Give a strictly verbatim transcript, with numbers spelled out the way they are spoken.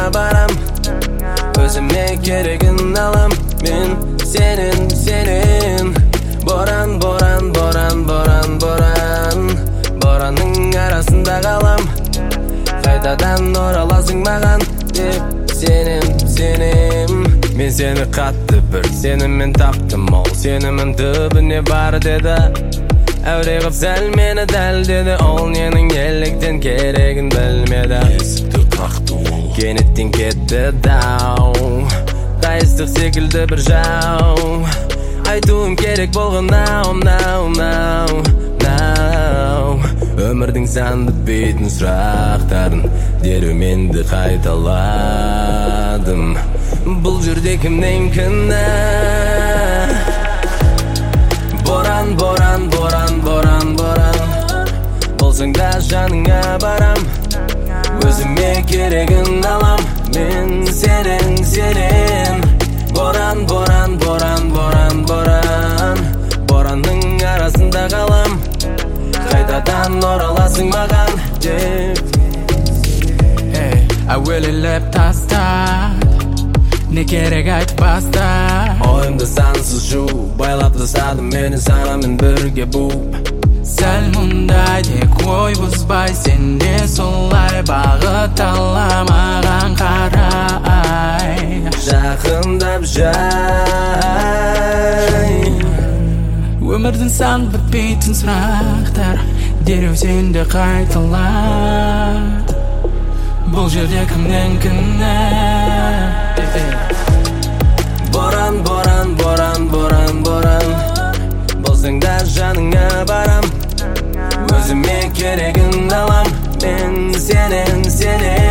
барам, өзіме керегін алам. Мен сенің, сенің. Боран, боран, боран, боран, боран. Боранның арасында қалам, қайтадан ораласың маған деп сенем, сенем. Мен сені қатты бір сеніммен таптым, ол сенімін түбіне бар деді. Әуре қып сәл мені дәл деді, ол ненің неліктен керегін білмеді. Есікті қақты ол, кенеттен кетті дау, қайыстық секілді бір жау. Айтуым керек болған now, now, now, now. Өмірдің санды бейтін сұрақтарын дереу менді қайталадым. Бұл жерде кімнен кінә? Боран, боран, боран, боран, боран. Болсаң да жаныңа барам, өзіме керегін алам. Мен сенен, сенен. Боран, боран, боран, боран, боран. Боранның арасында қалам, қайтадан ораласың маған деп. Әуелелеп тастат, не керек айтпаста. Ойымды сансыз жу, байлап тастадым мені санамен бірге буып. Сәл мұндай тек ой бұзбай, сен де солай бағыт аламаған қарай. Жақындап жай, өмірдің сан бітпейтін сұрақтар дереу сенде қайталады. Бұл жерде кімнен кінә? Боран, боран, боран, боран, боран. Болсаң да жаныңа барам, өзіме керегін алам. Мен сенен, сенен.